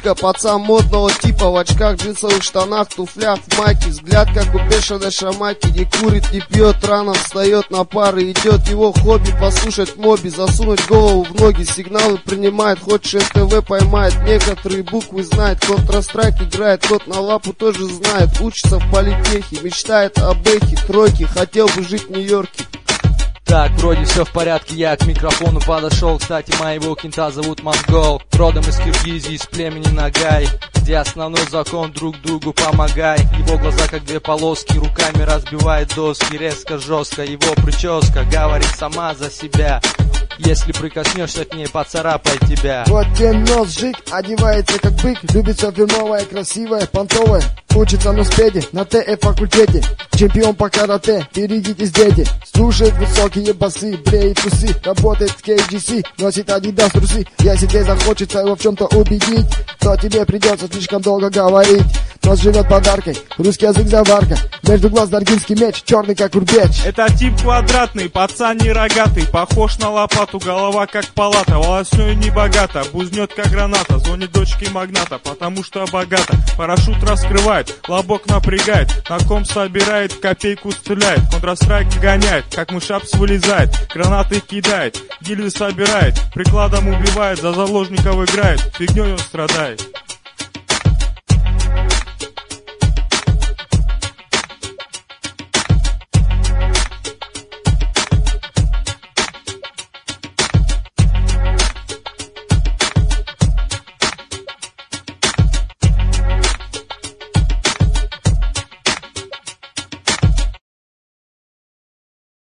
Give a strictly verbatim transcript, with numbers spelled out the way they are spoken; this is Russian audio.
Пика, пацан модного типа, в очках, джинсовых штанах, туфлях, в майке. Взгляд как у бешеной шамаки, не курит, не пьет, рано встает на пары. Идет его хобби послушать моби, засунуть голову в ноги. Сигналы принимает, хочешь эн тэ вэ поймает, некоторые буквы знает. Counter-Strike играет, кот на лапу тоже знает. Учится в политехе, мечтает об эхе, тройке, хотел бы жить в Нью-Йорке. Так, вроде все в порядке, я к микрофону подошел. Кстати, моего кента зовут Монгол. Родом из Киргизии, из племени Нагай, где основной закон — друг другу помогай. Его глаза как две полоски, руками разбивает доски. Резко, жестко, его прическа говорит сама за себя. Если прикоснешься к ней, поцарапай тебя. Вот тебе нос жик, одевается как бык, любит все фирмовое, красивое, понтовое. Учится на спеде, на тэ эф факультете, чемпион по карате, берегитесь, дети. Слушает высокие басы, бреет усы, работает в кей джи си, носит адидас трусы. Если тебе захочется его в чем-то убедить, то тебе придется слишком долго говорить. Нос живет подаркой, русский язык заварка, между глаз даргинский меч, черный как урбеч. Это тип квадратный, пацан не рогатый, похож на лопату, голова как палата, волоснёй не богато, бузнет как граната, звонит дочке магната, потому что богато. Парашют раскрывает, лобок напрягает, на ком собирает, копейку стреляет, Counter-Strike гоняет, как мышапс вылезает, гранаты кидает, гильзы собирает, прикладом убивает, за заложников играет, фигнёй он страдает.